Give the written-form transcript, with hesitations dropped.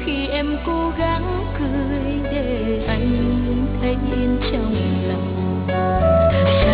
khi em cố gắng cười để anh thấy yên trong lòng.